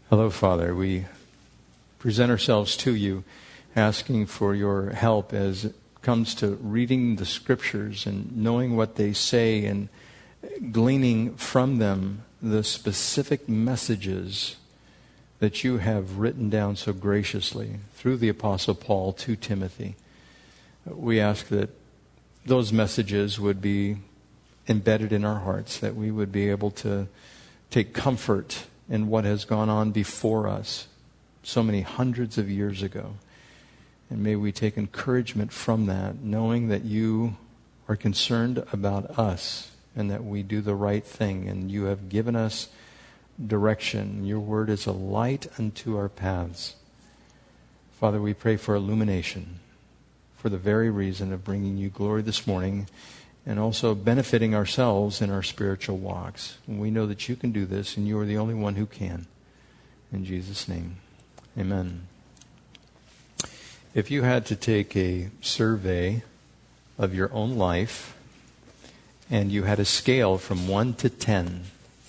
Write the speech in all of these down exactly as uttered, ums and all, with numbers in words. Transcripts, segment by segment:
Hello, Father. We present ourselves to you, asking for your help as it comes to reading the Scriptures and knowing what they say and gleaning from them the specific messages that you have written down so graciously through the Apostle Paul to Timothy. We ask that those messages would be embedded in our hearts, that we would be able to take comfort in what has gone on before us so many hundreds of years ago. And may we take encouragement from that, knowing that you are concerned about us and that we do the right thing, and you have given us direction. Your word is a light unto our paths. Father, we pray for illumination for the very reason of bringing you glory this morning and also benefiting ourselves in our spiritual walks. And we know that you can do this, and you are the only one who can. In Jesus' name, amen. If you had to take a survey of your own life and you had a scale from one to ten,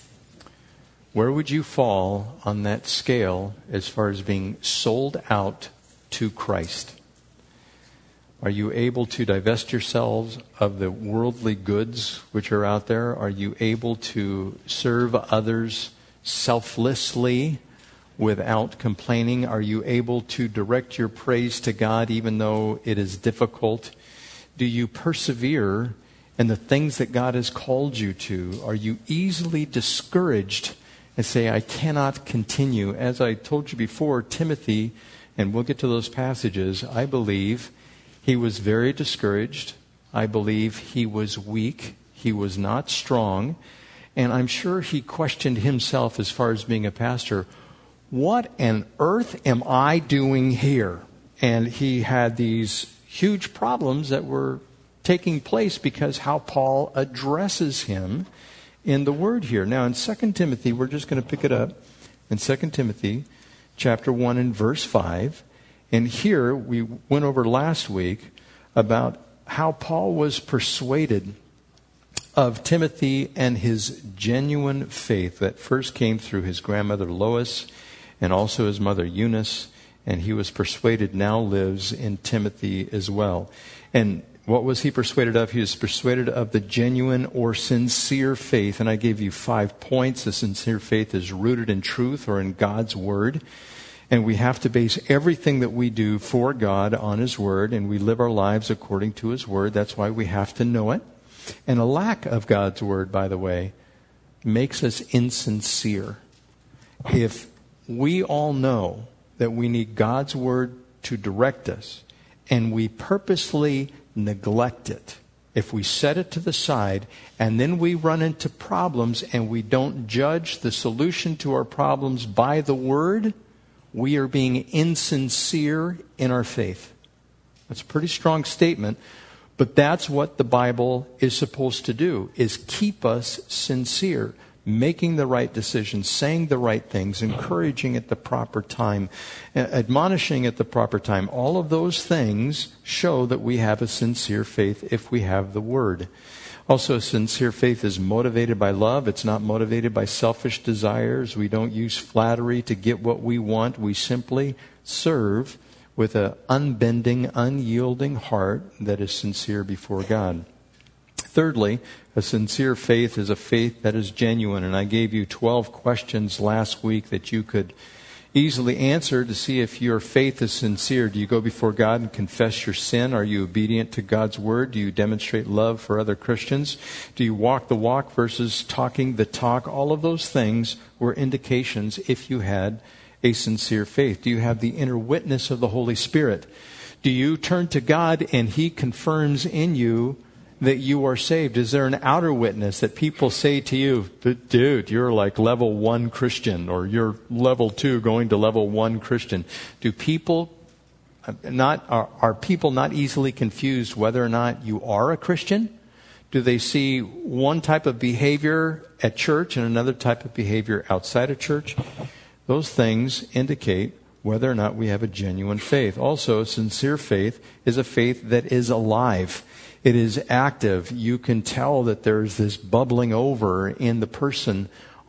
where would you fall on that scale as far as being sold out to Christ? Are you able to divest yourselves of the worldly goods which are out there? Are you able to serve others selflessly without complaining? Are you able to direct your praise to God even though it is difficult? Do you persevere in the things that God has called you to? Are you easily discouraged and say, I cannot continue? As I told you before, Timothy, and we'll get to those passages, I believe he was very discouraged. I believe he was weak. He was not strong. And I'm sure he questioned himself as far as being a pastor. What on earth am I doing here? And he had these huge problems that were taking place because how Paul addresses him in the word here. Now in Second Timothy, we're just going to pick it up in Second Timothy chapter one and verse five. And here we went over last week about how Paul was persuaded of Timothy and his genuine faith that first came through his grandmother Lois and also his mother Eunice. And he was persuaded now lives in Timothy as well. And what was he persuaded of? He was persuaded of the genuine or sincere faith. And I gave you five points. The sincere faith is rooted in truth or in God's word. And we have to base everything that we do for God on His word. And we live our lives according to His word. That's why we have to know it. And a lack of God's word, by the way, makes us insincere. If we all know that we need God's word to direct us, and we purposely neglect it, if we set it to the side and then we run into problems and we don't judge the solution to our problems by the word, we are being insincere in our faith. That's a pretty strong statement, but that's what the Bible is supposed to do, is keep us sincere, making the right decisions, saying the right things, encouraging at the proper time, admonishing at the proper time. All of those things show that we have a sincere faith if we have the word. Also, sincere faith is motivated by love. It's not motivated by selfish desires. We don't use flattery to get what we want. We simply serve with an unbending, unyielding heart that is sincere before God. Thirdly, a sincere faith is a faith that is genuine. And I gave you twelve questions last week that you could easily answer to see if your faith is sincere. Do you go before God and confess your sin? Are you obedient to God's word? Do you demonstrate love for other Christians? Do you walk the walk versus talking the talk? All of those things were indications if you had a sincere faith. Do you have the inner witness of the Holy Spirit? Do you turn to God and He confirms in you that you are saved? Is there an outer witness that people say to you, dude, you're like level one Christian, or you're level two going to level one Christian? Do people not, are, are people not easily confused whether or not you are a Christian? Do they see one type of behavior at church and another type of behavior outside of church? Those things indicate whether or not we have a genuine faith. Also, sincere faith is a faith that is alive. It is active. You can tell that there's this bubbling over in the person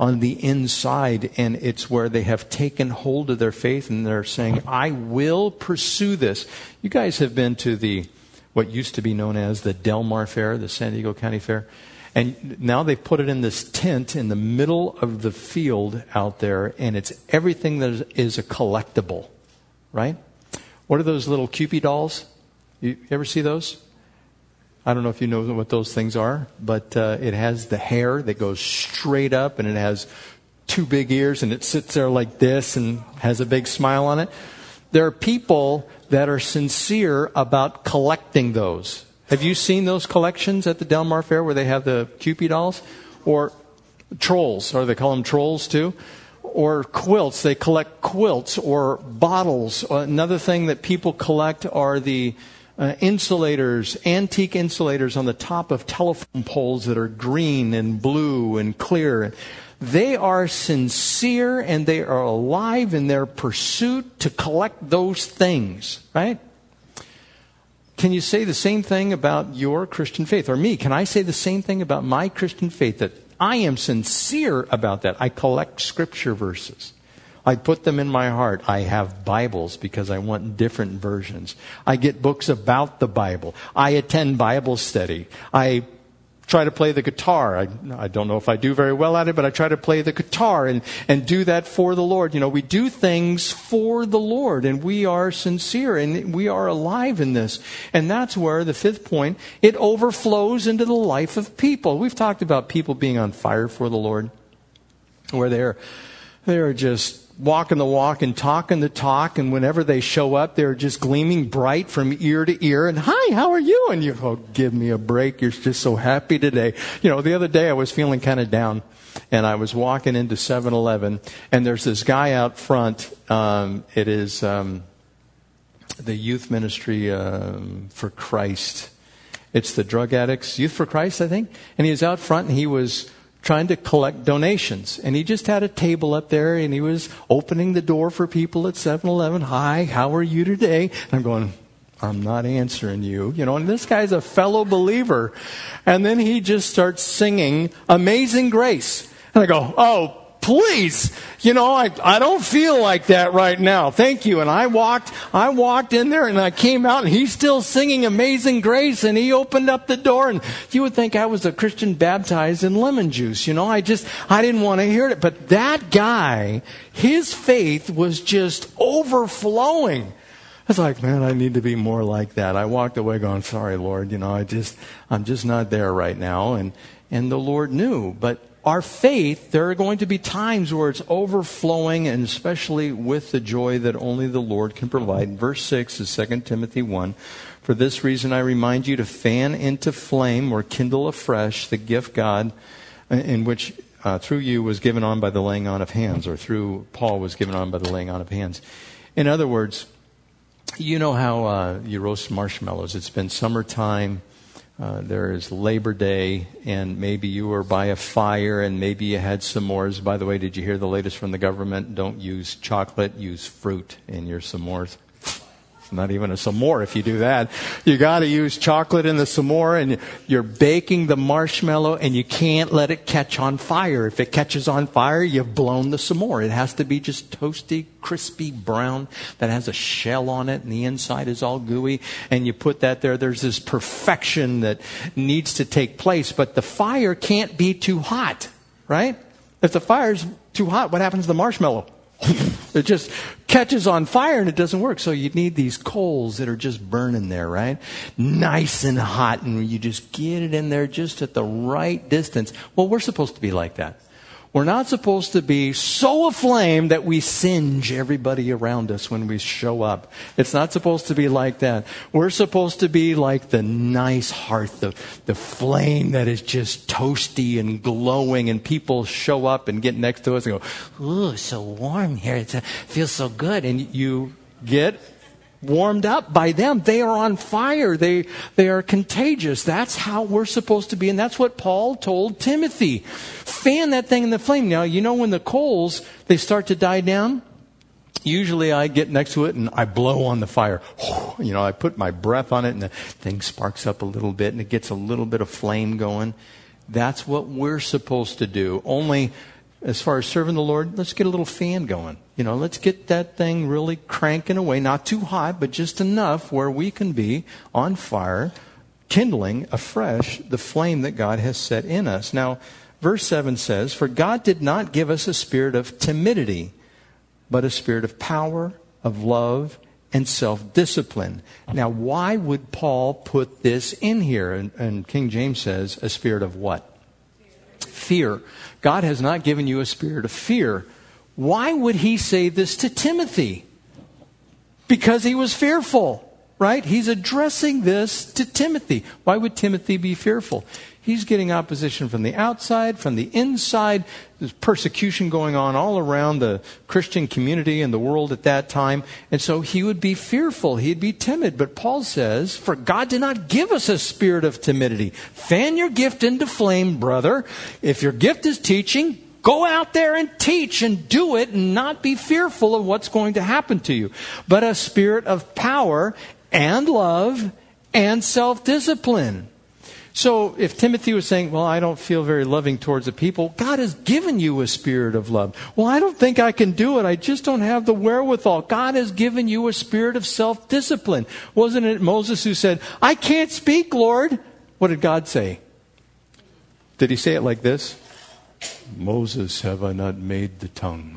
on the inside, and it's where they have taken hold of their faith and they're saying, I will pursue this. You guys have been to the, what used to be known as the Del Mar Fair, the San Diego County Fair. And now they've put it in this tent in the middle of the field out there, and it's everything that is a collectible, right? What are those little Cupid dolls? You ever see those? I don't know if you know what those things are, but uh, it has the hair that goes straight up, and it has two big ears, and it sits there like this and has a big smile on it. There are people that are sincere about collecting those. Have you seen those collections at the Del Mar Fair where they have the Cupid dolls? Or trolls, or they call them trolls too? Or quilts, they collect quilts or bottles. Another thing that people collect are the uh, insulators, antique insulators on the top of telephone poles that are green and blue and clear. They are sincere and they are alive in their pursuit to collect those things, right? Can you say the same thing about your Christian faith? Or me, can I say the same thing about my Christian faith? That I am sincere about that. I collect scripture verses. I put them in my heart. I have Bibles because I want different versions. I get books about the Bible. I attend Bible study. I try to play the guitar. I, I don't know if I do very well at it, but I try to play the guitar and, and do that for the Lord. You know, we do things for the Lord, and we are sincere, and we are alive in this. And that's where the fifth point, it overflows into the life of people. We've talked about people being on fire for the Lord, where they're, they're just walking the walk and talking the talk, and whenever they show up, they're just gleaming bright from ear to ear. And hi, how are you? And you go, give me a break. You're just so happy today. You know, the other day I was feeling kind of down, and I was walking into seven eleven, and there's this guy out front. Um, it is um, the youth ministry um, for Christ. It's the drug addicts, Youth for Christ, I think. And he was out front, and he was trying to collect donations. And he just had a table up there, and he was opening the door for people at seven eleven. Hi, how are you today? And I'm going, I'm not answering you. You know, and this guy's a fellow believer. And then he just starts singing Amazing Grace. And I go, oh, please, you know, I I don't feel like that right now. Thank you. And I walked, I walked in there, and I came out, and he's still singing Amazing Grace, and he opened up the door, and you would think I was a Christian baptized in lemon juice. You know, I just, I didn't want to hear it. But that guy, his faith was just overflowing. I was like, man, I need to be more like that. I walked away going, sorry, Lord, you know, I just, I'm just not there right now. And, and the Lord knew. But our faith, there are going to be times where it's overflowing, and especially with the joy that only the Lord can provide. Verse six is Second Timothy one. For this reason I remind you to fan into flame or kindle afresh the gift God in which uh, through you was given on by the laying on of hands, or through Paul was given on by the laying on of hands. In other words, you know how uh, you roast marshmallows. It's been summertime. Uh, there is Labor Day, and maybe you were by a fire, and maybe you had s'mores. By the way, did you hear the latest from the government? Don't use chocolate, use fruit in your s'mores. It's not even a s'more if you do that. You got to use chocolate in the s'more, and you're baking the marshmallow, and you can't let it catch on fire. If it catches on fire, you've blown the s'more. It has to be just toasty, crispy brown that has a shell on it, and the inside is all gooey, and you put that there. There's this perfection that needs to take place, but the fire can't be too hot, right? If the fire's too hot, what happens to the marshmallow? It just catches on fire and it doesn't work. So you need these coals that are just burning there, right? Nice and hot, and you just get it in there just at the right distance. Well, we're supposed to be like that. We're not supposed to be so aflame that we singe everybody around us when we show up. It's not supposed to be like that. We're supposed to be like the nice hearth, the, the flame that is just toasty and glowing, and people show up and get next to us and go, ooh, it's so warm here. It's, it feels so good. And you get warmed up by them. They are on fire. They they are contagious. That's how we're supposed to be. And that's what Paul told Timothy. Fan that thing in the flame. Now, you know when the coals, they start to die down? Usually I get next to it and I blow on the fire. You know, I put my breath on it and the thing sparks up a little bit and it gets a little bit of flame going. That's what we're supposed to do. Only as far as serving the Lord, let's get a little fan going. You know, let's get that thing really cranking away, not too hot, but just enough where we can be on fire, kindling afresh the flame that God has set in us. Now, verse seven says, "For God did not give us a spirit of timidity, but a spirit of power, of love, and self-discipline." Now, why would Paul put this in here? And, and King James says, a spirit of what? Fear. Fear. God has not given you a spirit of fear. Why would he say this to Timothy? Because he was fearful, right? He's addressing this to Timothy. Why would Timothy be fearful? He's getting opposition from the outside, from the inside. There's persecution going on all around the Christian community and the world at that time. And so he would be fearful. He'd be timid. But Paul says, "For God did not give us a spirit of timidity." Fan your gift into flame, brother. If your gift is teaching, go out there and teach and do it and not be fearful of what's going to happen to you. But a spirit of power and love and self-discipline. So if Timothy was saying, "Well, I don't feel very loving towards the people," God has given you a spirit of love. "Well, I don't think I can do it. I just don't have the wherewithal." God has given you a spirit of self-discipline. Wasn't it Moses who said, "I can't speak, Lord"? What did God say? Did he say it like this? "Moses, have I not made the tongue?"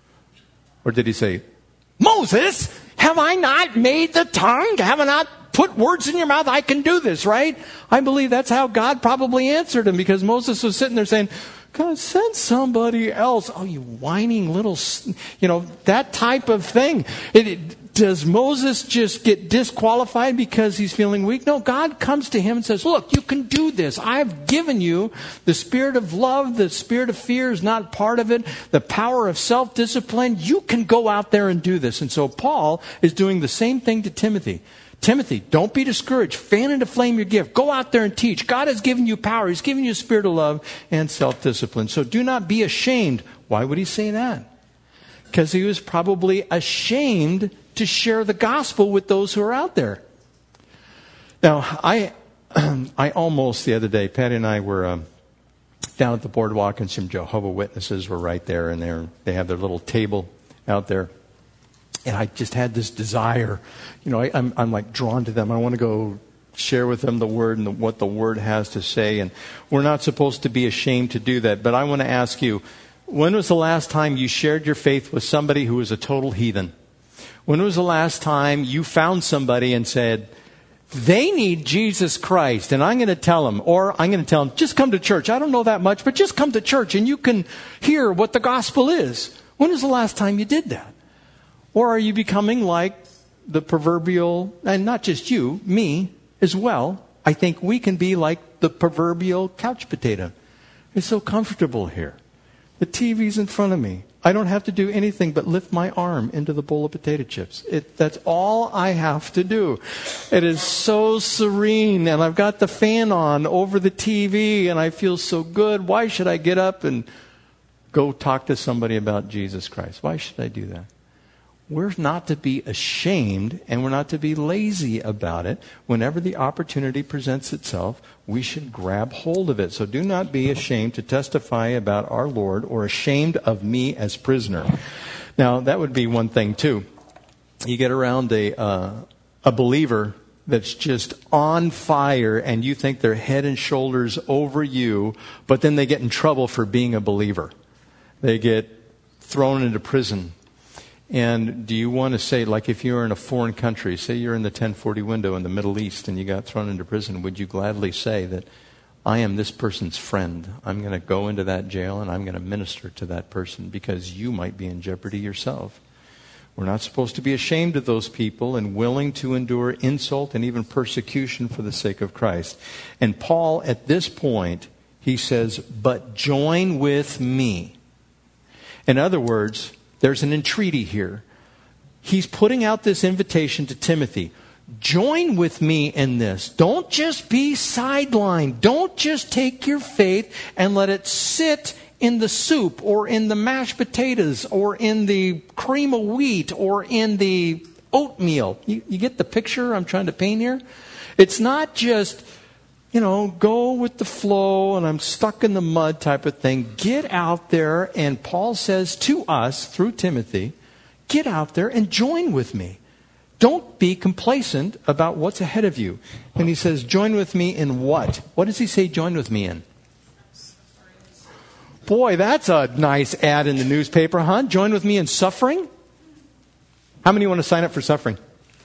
Or did he say, "Moses, have I not made the tongue? Have I not put words in your mouth? I can do this," right? I believe that's how God probably answered him, because Moses was sitting there saying, "God, send somebody else." Oh, you whining little, you know, that type of thing. It, it, does Moses just get disqualified because he's feeling weak? No, God comes to him and says, "Look, you can do this. I've given you the spirit of love. The spirit of fear is not part of it. The power of self-discipline. You can go out there and do this." And so Paul is doing the same thing to Timothy. Timothy, don't be discouraged. Fan into flame your gift. Go out there and teach. God has given you power. He's given you a spirit of love and self-discipline. So do not be ashamed. Why would he say that? Because he was probably ashamed to share the gospel with those who are out there. Now, I I almost, the other day, Patty and I were um, down at the boardwalk, and some Jehovah's Witnesses were right there, and they're, they have their little table out there. And I just had this desire, you know, I, I'm, I'm like drawn to them. I want to go share with them the Word and the, what the Word has to say. And we're not supposed to be ashamed to do that. But I want to ask you, when was the last time you shared your faith with somebody who was a total heathen? When was the last time you found somebody and said, "They need Jesus Christ, and I'm going to tell them," or I'm going to tell them, "Just come to church. I don't know that much, but just come to church and you can hear what the gospel is"? When was the last time you did that? Or are you becoming like the proverbial, and not just you, me as well? I think we can be like the proverbial couch potato. It's so comfortable here. The T V's in front of me. I don't have to do anything but lift my arm into the bowl of potato chips. It, that's all I have to do. It is so serene, and I've got the fan on over the T V, and I feel so good. Why should I get up and go talk to somebody about Jesus Christ? Why should I do that? We're not to be ashamed, and we're not to be lazy about it. Whenever the opportunity presents itself, we should grab hold of it. So do not be ashamed to testify about our Lord, or ashamed of me as prisoner. Now, that would be one thing too. You get around a uh, a believer that's just on fire, and you think they're head and shoulders over you, but then they get in trouble for being a believer. They get thrown into prison. And do you want to say, like if you're in a foreign country, say you're in the ten forty window in the Middle East and you got thrown into prison, would you gladly say that I am this person's friend? I'm going to go into that jail and I'm going to minister to that person because you might be in jeopardy yourself. We're not supposed to be ashamed of those people and willing to endure insult and even persecution for the sake of Christ. And Paul, at this point, he says, "But join with me." In other words, there's an entreaty here. He's putting out this invitation to Timothy. Join with me in this. Don't just be sidelined. Don't just take your faith and let it sit in the soup or in the mashed potatoes or in the cream of wheat or in the oatmeal. You, you get the picture I'm trying to paint here? It's not just, you know, go with the flow and I'm stuck in the mud type of thing. Get out there, and Paul says to us through Timothy, get out there and join with me. Don't be complacent about what's ahead of you. And he says, join with me in what? What does he say join with me in? Boy, that's a nice ad in the newspaper, huh? Join with me in suffering? How many want to sign up for suffering?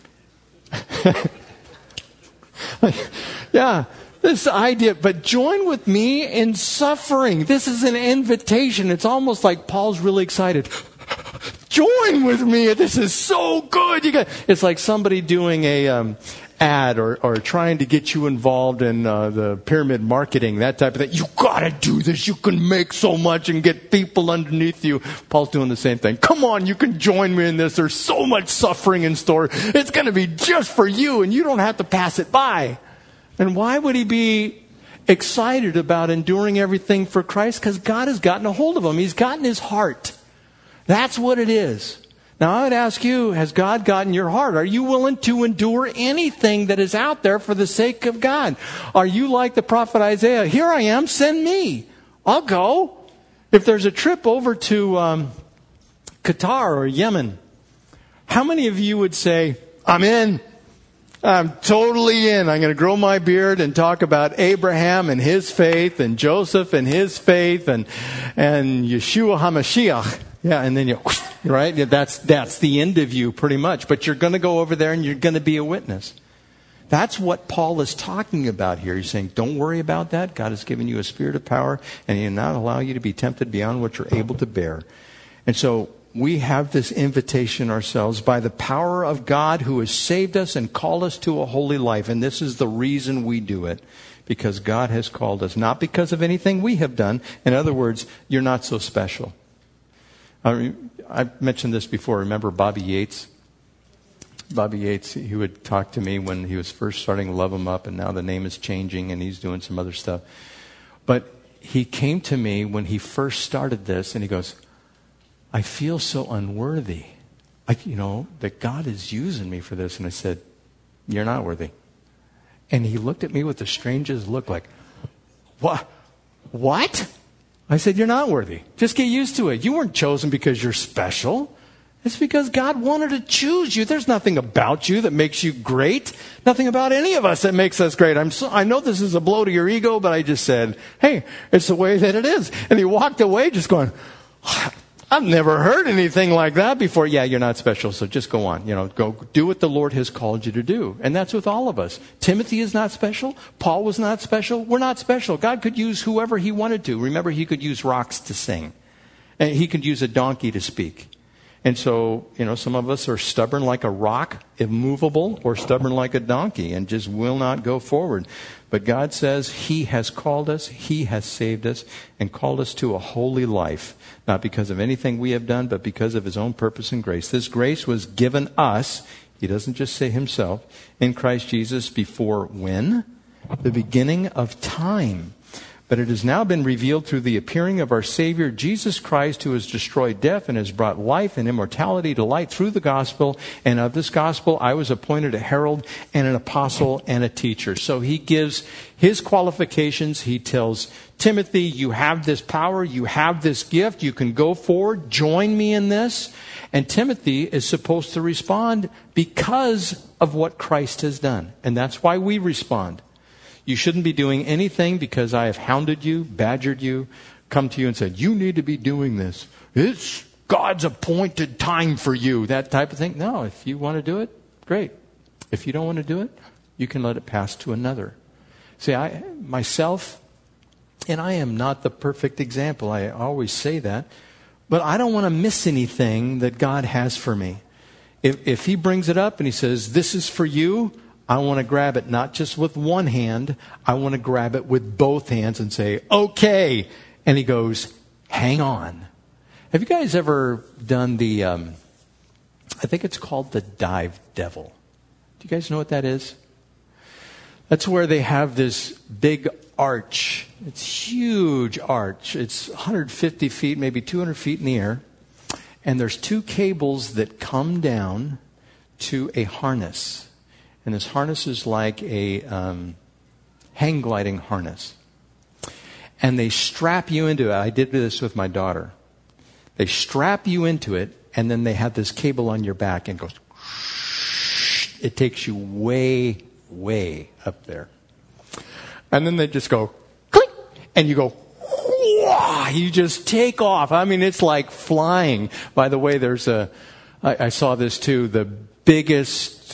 Yeah, this idea, but join with me in suffering. This is an invitation. It's almost like Paul's really excited. Join with me. This is so good. You got. It's like somebody doing a um, ad or, or trying to get you involved in uh, the pyramid marketing, that type of thing. You got to do this. You can make so much and get people underneath you. Paul's doing the same thing. Come on, you can join me in this. There's so much suffering in store. It's going to be just for you, and you don't have to pass it by. And why would he be excited about enduring everything for Christ? Because God has gotten a hold of him. He's gotten his heart. That's what it is. Now, I would ask you, has God gotten your heart? Are you willing to endure anything that is out there for the sake of God? Are you like the prophet Isaiah? Here I am, send me. I'll go. If there's a trip over to um, Qatar or Yemen, how many of you would say, I'm in? I'm totally in. I'm going to grow my beard and talk about Abraham and his faith and Joseph and his faith and, and Yeshua HaMashiach. Yeah, and then you, right? That's, that's the end of you pretty much. But you're going to go over there and you're going to be a witness. That's what Paul is talking about here. He's saying, don't worry about that. God has given you a spirit of power, and he will not allow you to be tempted beyond what you're able to bear. And so we have this invitation ourselves by the power of God who has saved us and called us to a holy life. And this is the reason we do it. Because God has called us. Not because of anything we have done. In other words, you're not so special. I I've mentioned this before. Remember Bobby Yates? Bobby Yates, he would talk to me when he was first starting to Love Him Up, and now the name is changing and he's doing some other stuff. But he came to me when he first started this, and he goes, I feel so unworthy. I, you know, that God is using me for this. And I said, you're not worthy. And he looked at me with the strangest look like, what? What? I said, you're not worthy. Just get used to it. You weren't chosen because you're special. It's because God wanted to choose you. There's nothing about you that makes you great. Nothing about any of us that makes us great. I'm so, I know this is a blow to your ego, but I just said, hey, it's the way that it is. And he walked away just going, I've never heard anything like that before. Yeah, you're not special, so just go on. You know, go do what the Lord has called you to do. And that's with all of us. Timothy is not special. Paul was not special. We're not special. God could use whoever he wanted to. Remember, he could use rocks to sing. And he could use a donkey to speak. And so, you know, some of us are stubborn like a rock, immovable, or stubborn like a donkey, and just will not go forward. But God says he has called us, he has saved us, and called us to a holy life. Not because of anything we have done, but because of his own purpose and grace. This grace was given us, he doesn't just say himself, in Christ Jesus before when? The beginning of time. But it has now been revealed through the appearing of our Savior, Jesus Christ, who has destroyed death and has brought life and immortality to light through the gospel. And of this gospel, I was appointed a herald and an apostle and a teacher. So he gives his qualifications. He tells Timothy, you have this power, you have this gift, you can go forward, join me in this. And Timothy is supposed to respond because of what Christ has done. And that's why we respond. You shouldn't be doing anything because I have hounded you, badgered you, come to you and said, you need to be doing this. It's God's appointed time for you, that type of thing. No, if you want to do it, great. If you don't want to do it, you can let it pass to another. See, I myself, and I am not the perfect example. I always say that. But I don't want to miss anything that God has for me. If, if he brings it up and he says, this is for you, I want to grab it not just with one hand. I want to grab it with both hands and say, okay. And he goes, hang on. Have you guys ever done the, um, I think it's called the dive devil. Do you guys know what that is? That's where they have this big arch. It's huge arch. It's one hundred fifty feet, maybe two hundred feet in the air. And there's two cables that come down to a harness. And this harness is like a um, hang gliding harness. And they strap you into it. I did this with my daughter. They strap you into it, and then they have this cable on your back and it goes, it takes you way, way up there. And then they just go, click, and you go, wah, you just take off. I mean, it's like flying. By the way, there's a, I, I saw this too, the biggest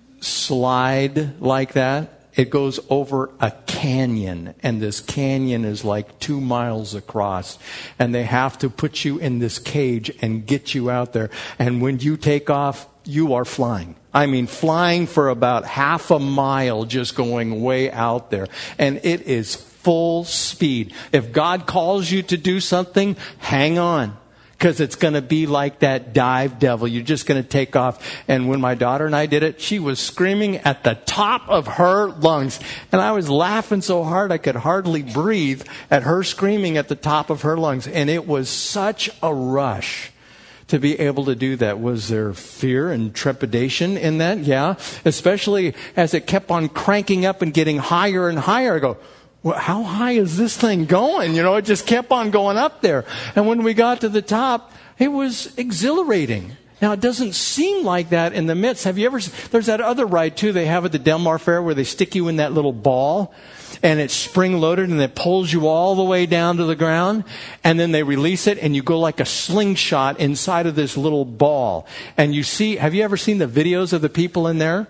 slide like that. It goes over a canyon, and this canyon is like two miles across, and they have to put you in this cage and get you out there. And when you take off, you are flying. I mean, flying for about half a mile, just going way out there. And it is full speed. If God calls you to do something, hang on. Because it's going to be like that dive devil. You're just going to take off. And when my daughter and I did it, she was screaming at the top of her lungs. And I was laughing so hard I could hardly breathe at her screaming at the top of her lungs. And it was such a rush to be able to do that. Was there fear and trepidation in that? Yeah. Especially as it kept on cranking up and getting higher and higher. I go, well, how high is this thing going? You know, it just kept on going up there. And when we got to the top, it was exhilarating. Now, it doesn't seem like that in the midst. Have you ever, there's that other ride too they have at the Del Mar Fair where they stick you in that little ball and it's spring loaded and it pulls you all the way down to the ground, and then they release it and you go like a slingshot inside of this little ball. And you see, have you ever seen the videos of the people in there?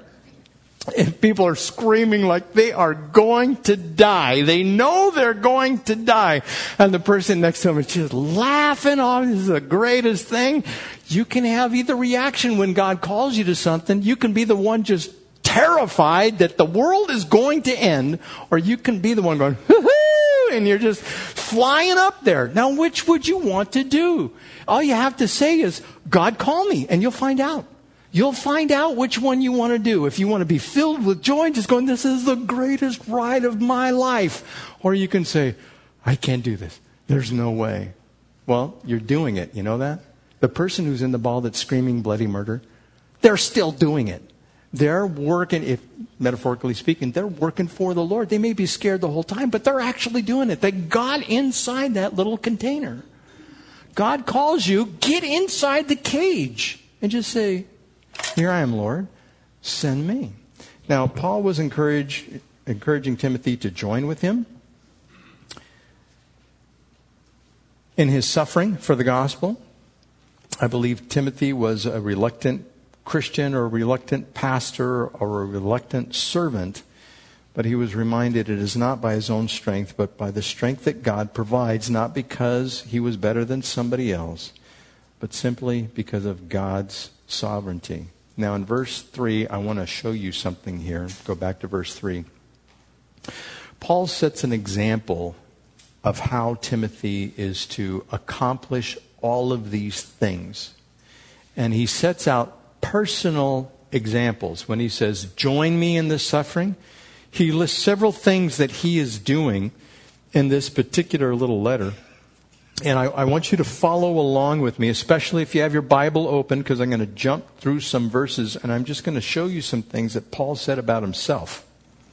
And people are screaming like they are going to die. They know they're going to die. And the person next to them is just laughing. Oh, this is the greatest thing. You can have either reaction when God calls you to something. You can be the one just terrified that the world is going to end. Or you can be the one going, hoo-hoo, and you're just flying up there. Now, which would you want to do? All you have to say is, God, call me, and you'll find out. You'll find out which one you want to do. If you want to be filled with joy and just going, this is the greatest ride of my life. Or you can say, I can't do this. There's no way. Well, you're doing it. You know that? The person who's in the ball that's screaming bloody murder, they're still doing it. They're working, if metaphorically speaking, they're working for the Lord. They may be scared the whole time, but they're actually doing it. They got inside that little container. God calls you, get inside the cage and just say, here I am, Lord, send me. Now, Paul was encourage, encouraging Timothy to join with him in his suffering for the gospel. I believe Timothy was a reluctant Christian or a reluctant pastor or a reluctant servant, but he was reminded it is not by his own strength, but by the strength that God provides, not because he was better than somebody else, but simply because of God's sovereignty. Now in verse three, I want to show you something here. Go back to verse three. Paul sets an example of how Timothy is to accomplish all of these things. And he sets out personal examples. When he says, join me in this suffering, he lists several things that he is doing in this particular little letter. And I, I want you to follow along with me, especially if you have your Bible open, because I'm going to jump through some verses, and I'm just going to show you some things that Paul said about himself.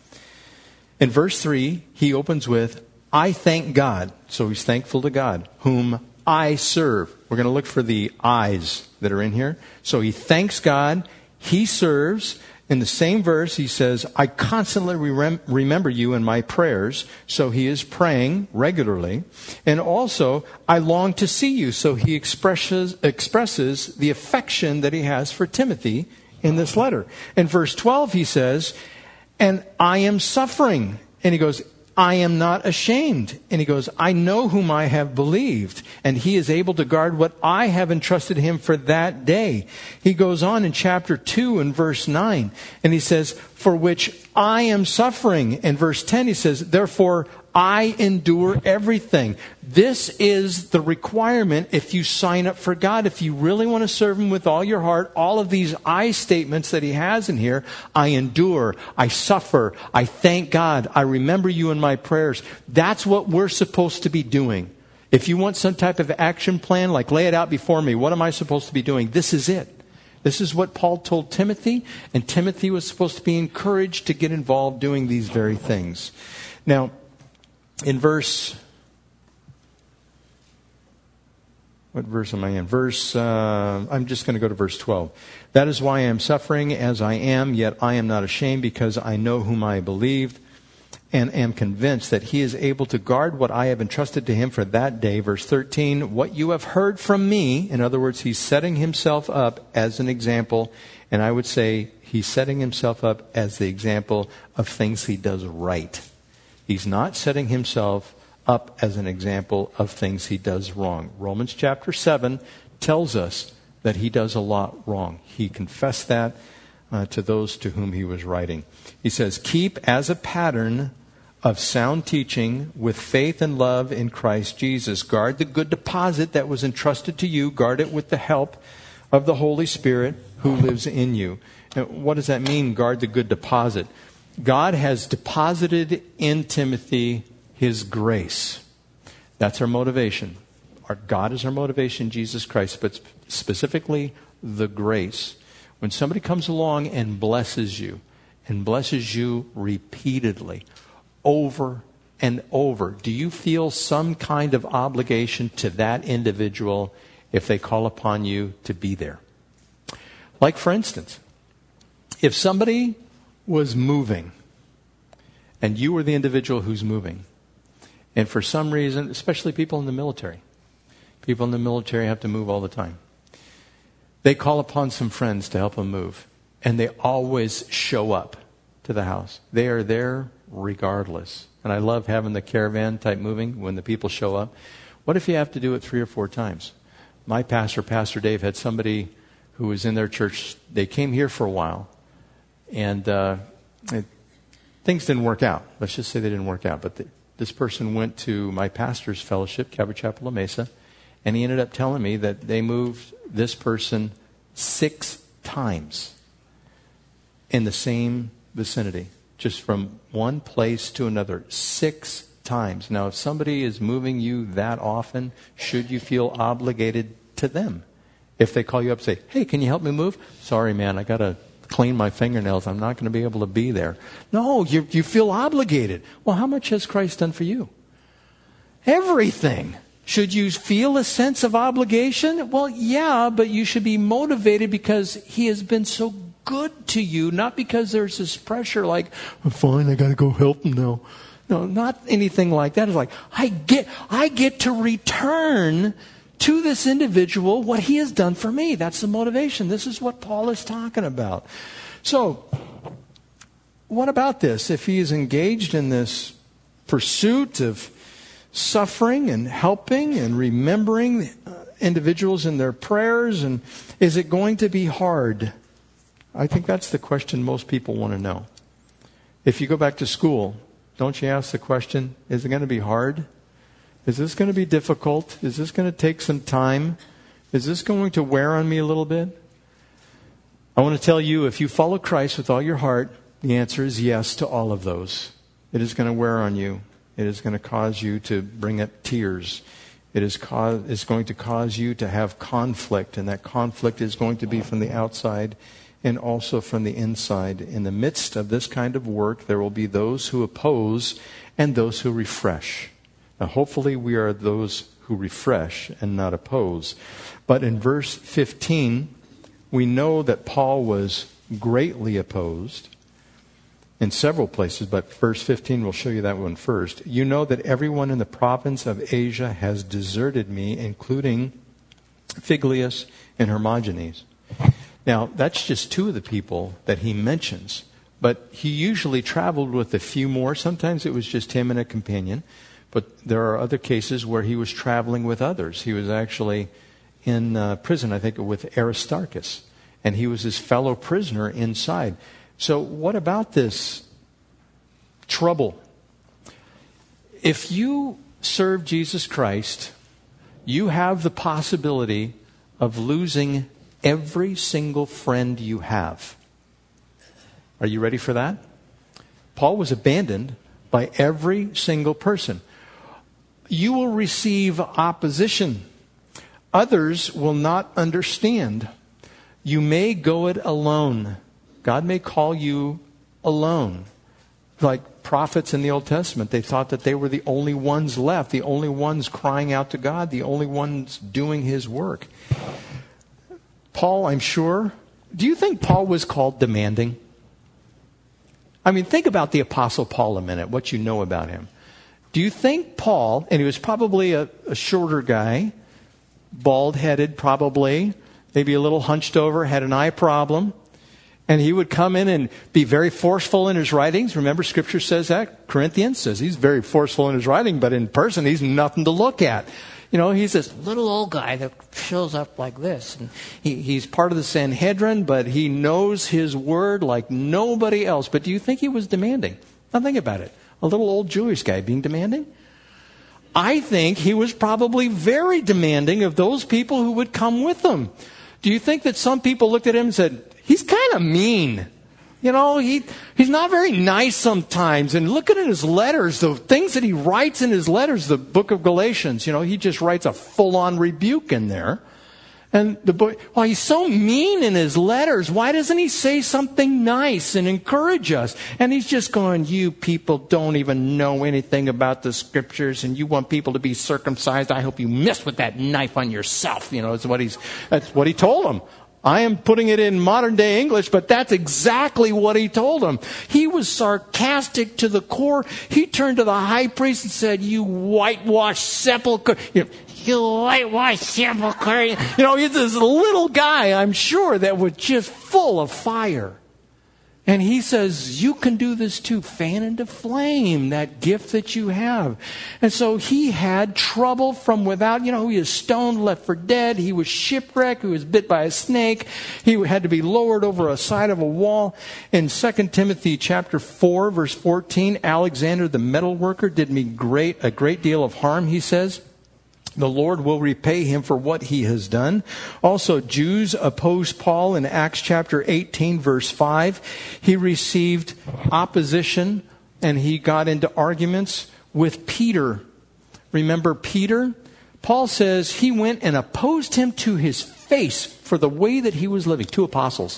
In verse three, he opens with, I thank God. So he's thankful to God, whom I serve. We're going to look for the I's that are in here. So he thanks God. He serves. In the same verse, he says, I constantly rem- remember you in my prayers. So he is praying regularly. And also, I long to see you. So he expresses, expresses the affection that he has for Timothy in this letter. In verse twelve, he says, and I am suffering. And he goes, I am not ashamed. And he goes, I know whom I have believed, and he is able to guard what I have entrusted him for that day. He goes on in chapter two and verse nine, and he says, for which I am suffering. In verse ten, he says, therefore I endure everything. This is the requirement if you sign up for God. If you really want to serve him with all your heart, all of these I statements that he has in here, I endure, I suffer, I thank God, I remember you in my prayers. That's what we're supposed to be doing. If you want some type of action plan, like lay it out before me, what am I supposed to be doing? This is it. This is what Paul told Timothy, and Timothy was supposed to be encouraged to get involved doing these very things. Now, in verse... What verse am I in? Verse, uh, I'm just going to go to verse twelve. That is why I am suffering as I am, yet I am not ashamed, because I know whom I believed, and am convinced that he is able to guard what I have entrusted to him for that day. Verse thirteen, what you have heard from me, in other words, he's setting himself up as an example, and I would say he's setting himself up as the example of things he does right. He's not setting himself up as an example of things he does wrong. Romans chapter seven tells us that he does a lot wrong. He confessed that uh, to those to whom he was writing. He says, keep as a pattern of sound teaching with faith and love in Christ Jesus. Guard the good deposit that was entrusted to you. Guard it with the help of the Holy Spirit who lives in you. Now, what does that mean, guard the good deposit? God has deposited in Timothy His grace. That's our motivation. Our God is our motivation, Jesus Christ, but specifically the grace. When somebody comes along and blesses you, and blesses you repeatedly, over and over, do you feel some kind of obligation to that individual if they call upon you to be there? Like, for instance, if somebody was moving, and you were the individual who's moving, and for some reason, especially people in the military, people in the military have to move all the time. They call upon some friends to help them move, and they always show up to the house. They are there regardless. And I love having the caravan type moving when the people show up. What if you have to do it three or four times? My pastor, Pastor Dave, had somebody who was in their church. They came here for a while, and uh, it, things didn't work out. Let's just say they didn't work out. But the, this person went to my pastor's fellowship, Calvary Chapel La Mesa, and he ended up telling me that they moved this person six times in the same vicinity, just from one place to another, six times. Now, if somebody is moving you that often, should you feel obligated to them? If they call you up and say, hey, can you help me move? Sorry, man, I got to clean my fingernails. I'm not going to be able to be there. No, you, you feel obligated. Well, how much has Christ done for you? Everything. Should you feel a sense of obligation? Well, yeah, but you should be motivated because He has been so good to you, not because there's this pressure like, oh, fine, I got to go help him now. No, not anything like that. It's like, I get, I get to return to this individual what he has done for me. That's the motivation. This is what Paul is talking about. So, what about this? If he is engaged in this pursuit of suffering and helping and remembering individuals in their prayers, and is it going to be hard? I think that's the question most people want to know. If you go back to school, don't you ask the question, is it going to be hard? Is this going to be difficult? Is this going to take some time? Is this going to wear on me a little bit? I want to tell you, if you follow Christ with all your heart, the answer is yes to all of those. It is going to wear on you. It is going to cause you to bring up tears. It is cause, it's going to cause you to have conflict, and that conflict is going to be from the outside and also from the inside. In the midst of this kind of work, there will be those who oppose and those who refresh. Now, hopefully we are those who refresh and not oppose. But in verse fifteen, we know that Paul was greatly opposed in several places, but verse fifteen will show you that one first. You know that everyone in the province of Asia has deserted me, including Phygelus and Hermogenes. Now, that's just two of the people that he mentions, but he usually traveled with a few more. Sometimes it was just him and a companion. But there are other cases where he was traveling with others. He was actually in uh, prison, I think, with Aristarchus. And he was his fellow prisoner inside. So what about this trouble? If you serve Jesus Christ, you have the possibility of losing every single friend you have. Are you ready for that? Paul was abandoned by every single person. You will receive opposition. Others will not understand. You may go it alone. God may call you alone. like prophets in the Old Testament. They thought that they were the only ones left, the only ones crying out to God, the only ones doing His work. Paul, I'm sure, do you think Paul was called demanding? I mean, think about the Apostle Paul a minute, what you know about him. Do you think Paul, and he was probably a, a shorter guy, bald-headed probably, maybe a little hunched over, had an eye problem, and he would come in and be very forceful in his writings. Remember, Scripture says that. Corinthians says he's very forceful in his writing, but in person, he's nothing to look at. You know, he's this little old guy that shows up like this. And he, he's part of the Sanhedrin, but he knows his word like nobody else. But do you think he was demanding? Now think about it. A little old Jewish guy being demanding? I think he was probably very demanding of those people who would come with him. Do you think that some people looked at him and said, he's kind of mean? You know, he he's not very nice sometimes. And look at his letters, the things that he writes in his letters, the book of Galatians. You know, he just writes a full-on rebuke in there. And the boy, well, he's so mean in his letters. Why doesn't he say something nice and encourage us? And he's just going, you people don't even know anything about the Scriptures, and you want people to be circumcised. I hope you miss with that knife on yourself. You know, that's what he's, that's what he told them. I am putting it in modern day English, but that's exactly what he told them. He was sarcastic to the core. He turned to the high priest and said, you whitewashed sepulcher. You know, you whitewashed sepulcher. You know, he's this little guy, I'm sure, that was just full of fire. And he says, you can do this too. Fan into flame that gift that you have. And so he had trouble from without. You know, he was stoned, left for dead. He was shipwrecked. He was bit by a snake. He had to be lowered over a side of a wall. In Second Timothy chapter four, verse fourteen, Alexander the metalworker did me great a great deal of harm, he says. The Lord will repay him for what he has done. Also, Jews opposed Paul in Acts chapter eighteen, verse five. He received opposition and he got into arguments with Peter. Remember Peter? Paul says he went and opposed him to his face for the way that he was living. Two apostles.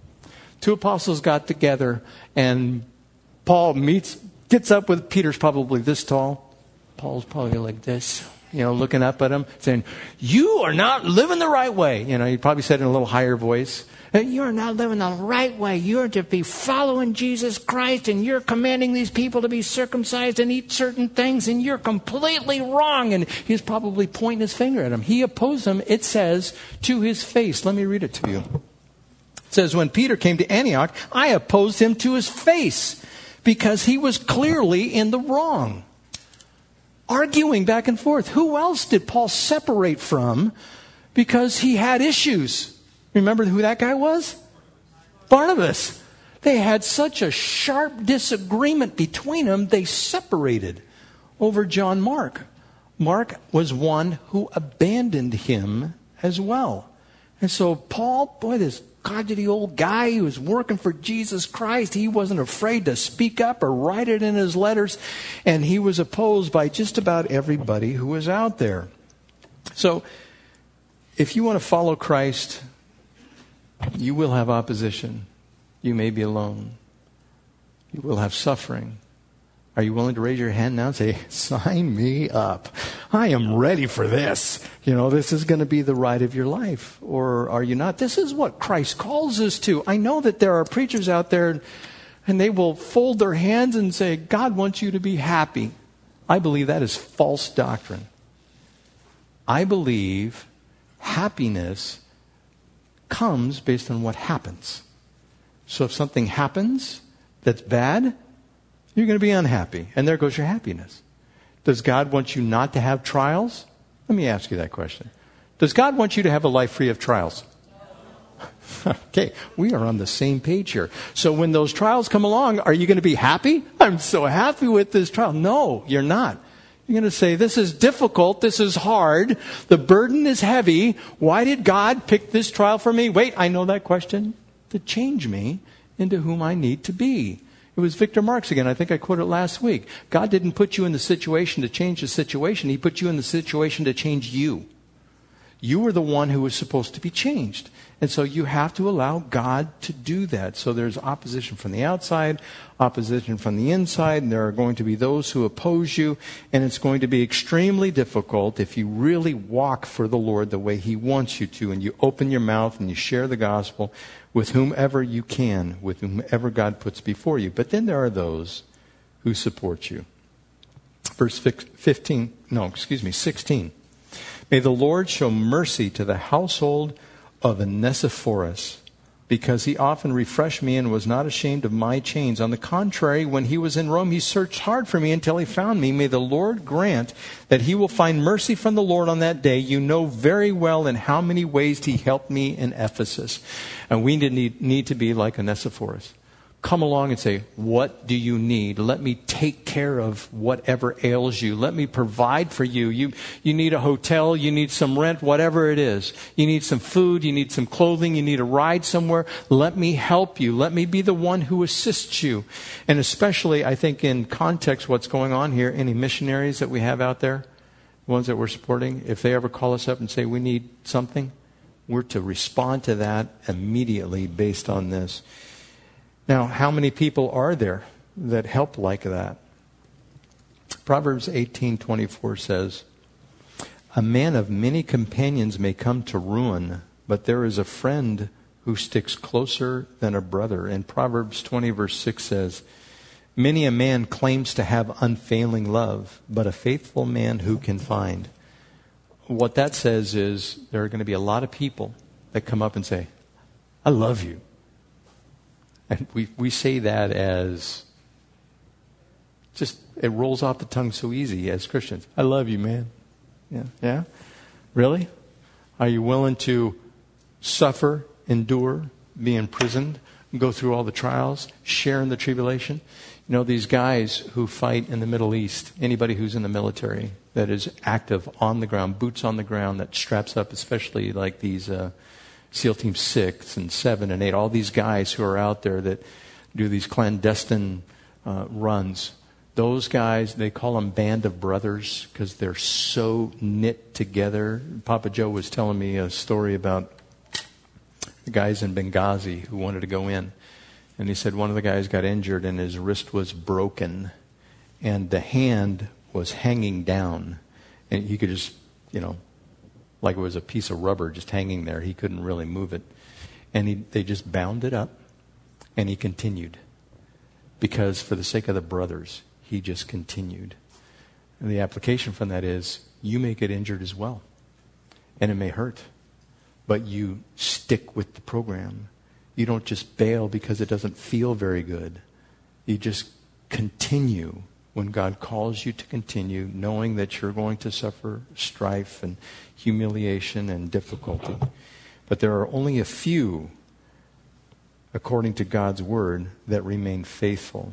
Two apostles got together and Paul meets, gets up with Peter's probably this tall. Paul's probably like this. You know, looking up at him, saying, you are not living the right way. You know, he probably said in a little higher voice, you are not living the right way. You're to be following Jesus Christ, and you're commanding these people to be circumcised and eat certain things, and you're completely wrong. And he's probably pointing his finger at him. He opposed him, it says, to his face. Let me read it to you. It says, when Peter came to Antioch, I opposed him to his face because he was clearly in the wrong. Arguing back and forth. Who else did Paul separate from because he had issues? Remember who that guy was? Barnabas. They had such a sharp disagreement between them, they separated over John Mark. Mark was one who abandoned him as well. And so Paul, boy, this godly old guy who was working for Jesus Christ, he wasn't afraid to speak up or write it in his letters, and he was opposed by just about everybody who was out there. So if you want to follow Christ, you will have opposition. You may be alone. You will have suffering. Are you willing to raise your hand now and say, sign me up? I am ready for this. You know, this is going to be the ride of your life. Or are you not? This is what Christ calls us to. I know that there are preachers out there and they will fold their hands and say, God wants you to be happy. I believe that is false doctrine. I believe happiness comes based on what happens. So if something happens that's bad, you're going to be unhappy. And there goes your happiness. Does God want you not to have trials? Let me ask you that question. Does God want you to have a life free of trials? Okay, we are on the same page here. So when those trials come along, are you going to be happy? I'm so happy with this trial. No, you're not. You're going to say, this is difficult. This is hard. The burden is heavy. Why did God pick this trial for me? Wait, I know that question. To change me into whom I need to be. It was Victor Marx again. I think I quoted it last week. God didn't put you in the situation to change the situation. He put you in the situation to change you. You are the one who is supposed to be changed. And so you have to allow God to do that. So there's opposition from the outside, opposition from the inside, and there are going to be those who oppose you. And it's going to be extremely difficult if you really walk for the Lord the way He wants you to, and you open your mouth and you share the gospel with whomever you can, with whomever God puts before you. But then there are those who support you. Verse fifteen, no, excuse me, sixteen. May the Lord show mercy to the household of Onesiphorus, because he often refreshed me and was not ashamed of my chains. On the contrary, when he was in Rome, he searched hard for me until he found me. May the Lord grant that he will find mercy from the Lord on that day. You know very well in how many ways he helped me in Ephesus. And we need, need to be like Onesiphorus. Come along and say, what do you need? Let me take care of whatever ails you. Let me provide for you. You you need a hotel, you need some rent, whatever it is. You need some food, you need some clothing, you need a ride somewhere. Let me help you. Let me be the one who assists you. And especially, I think, in context what's going on here, any missionaries that we have out there, ones that we're supporting, if they ever call us up and say we need something, we're to respond to that immediately based on this. Now, how many people are there that help like that? Proverbs eighteen twenty-four says, a man of many companions may come to ruin, but there is a friend who sticks closer than a brother. And Proverbs twenty verse six says, many a man claims to have unfailing love, but a faithful man who can find? What that says is there are going to be a lot of people that come up and say, I love you. And we, we say that as just, it rolls off the tongue so easy as Christians. I love you, man. Yeah. Yeah? Really? Are you willing to suffer, endure, be imprisoned, go through all the trials, share in the tribulation? You know, these guys who fight in the Middle East, anybody who's in the military that is active on the ground, boots on the ground, that straps up, especially like these uh, SEAL Team six and seven and eight, all these guys who are out there that do these clandestine uh, runs. Those guys, they call them band of brothers because they're so knit together. Papa Joe was telling me a story about the guys in Benghazi who wanted to go in. And he said one of the guys got injured and his wrist was broken and the hand was hanging down. And he could just, you know, like it was a piece of rubber just hanging there. He couldn't really move it. And he, they just bound it up, and he continued. Because for the sake of the brothers, he just continued. And the application from that is, you may get injured as well. And it may hurt. But you stick with the program. You don't just bail because it doesn't feel very good. You just continue when God calls you to continue, knowing that you're going to suffer strife and humiliation and difficulty. But there are only a few, according to God's word, that remain faithful.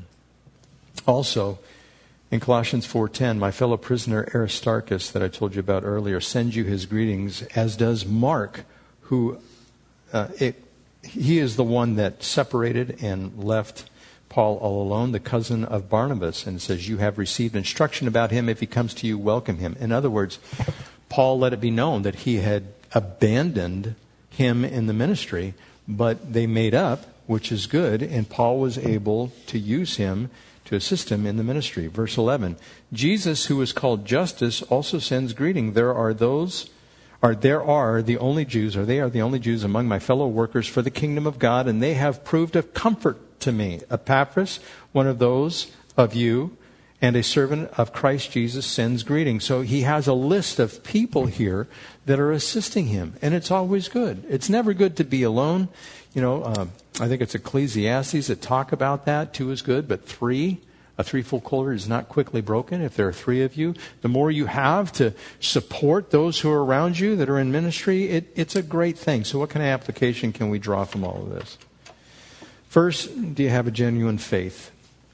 Also, in Colossians four ten, my fellow prisoner Aristarchus, that I told you about earlier, sends you his greetings, as does Mark, who uh, it, he is the one that separated and left Paul all alone, the cousin of Barnabas, and it says, you have received instruction about him. If he comes to you, welcome him. In other words, Paul let it be known that he had abandoned him in the ministry, but they made up, which is good, and Paul was able to use him to assist him in the ministry. Verse eleven, Jesus, who is called Justus, also sends greeting. There are those, or there are the only Jews, or they are the only Jews among my fellow workers for the kingdom of God, and they have proved of comfort to me. Epaphras, one of those of you, and a servant of Christ Jesus, sends greetings. So he has a list of people here that are assisting him, and it's always good. It's never good to be alone. You know, uh, I think it's Ecclesiastes that talk about that. Two is good, but three, a threefold cord is not quickly broken. If there are three of you, the more you have to support those who are around you that are in ministry, it, it's a great thing. So what kind of application can we draw from all of this? First, do you have a genuine faith?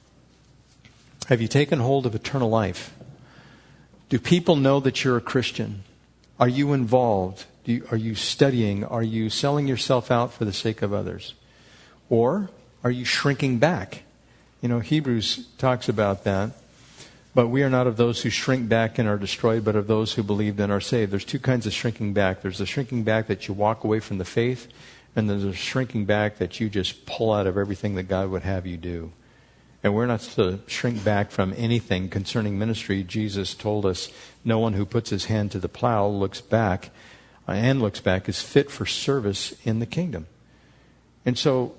Have you taken hold of eternal life? Do people know that you're a Christian? Are you involved? Do you, are you studying? Are you selling yourself out for the sake of others? Or are you shrinking back? You know, Hebrews talks about that. But we are not of those who shrink back and are destroyed, but of those who believed and are saved. There's two kinds of shrinking back. There's the shrinking back that you walk away from the faith, and there's a shrinking back that you just pull out of everything that God would have you do. And we're not to shrink back from anything concerning ministry. Jesus told us, no one who puts his hand to the plow looks back, uh, and looks back is fit for service in the kingdom. And so,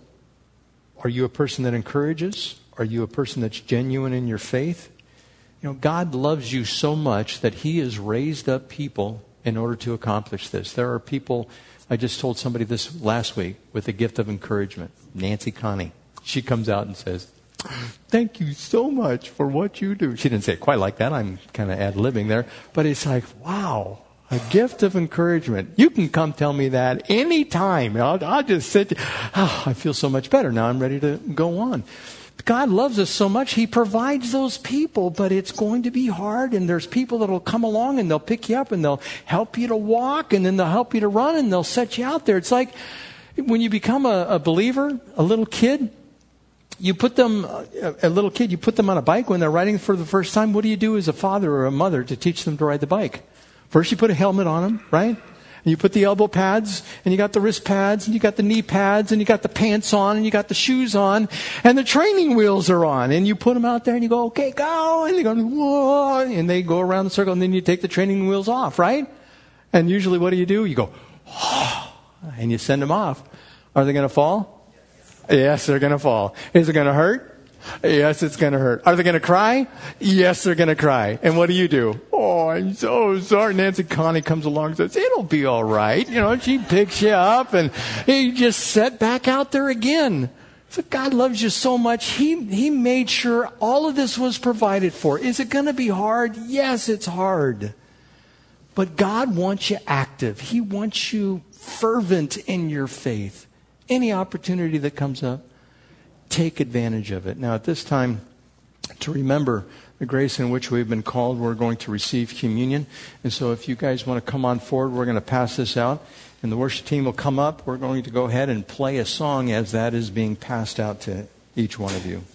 are you a person that encourages? Are you a person that's genuine in your faith? You know, God loves you so much that He has raised up people in order to accomplish this. There are people, I just told somebody this last week, with the gift of encouragement. Nancy Connie. She comes out and says, thank you so much for what you do. She didn't say it quite like that. I'm kind of ad-libbing there. But it's like, wow, a gift of encouragement. You can come tell me that anytime. I'll, I'll just sit. Oh, I feel so much better. Now I'm ready to go on. God loves us so much, He provides those people, but it's going to be hard, and there's people that will come along and they'll pick you up and they'll help you to walk, and then they'll help you to run, and they'll set you out there. It's like when you become a, a believer, a little kid, you put them, a, a little kid, you put them on a bike when they're riding for the first time. What do you do as a father or a mother to teach them to ride the bike? First you put a helmet on them, right? And you put the elbow pads, and you got the wrist pads, and you got the knee pads, and you got the pants on, and you got the shoes on, and the training wheels are on. And you put them out there, and you go, okay, go. And they go, whoa. And they go around the circle, and then you take the training wheels off, right? And usually what do you do? You go, oh, and you send them off. Are they going to fall? Yes, they're going to fall. Is it going to hurt? Yes, it's going to hurt. Are they going to cry? Yes, they're going to cry. And what do you do? Oh, I'm so sorry. Nancy Connie comes along and says, it'll be all right. You know, she picks you up and you just set back out there again. So God loves you so much. He, he made sure all of this was provided for. Is it going to be hard? Yes, it's hard. But God wants you active. He wants you fervent in your faith. Any opportunity that comes up, take advantage of it. Now, at this time, to remember the grace in which we've been called, we're going to receive communion. And so if you guys want to come on forward, we're going to pass this out. And the worship team will come up. We're going to go ahead and play a song as that is being passed out to each one of you.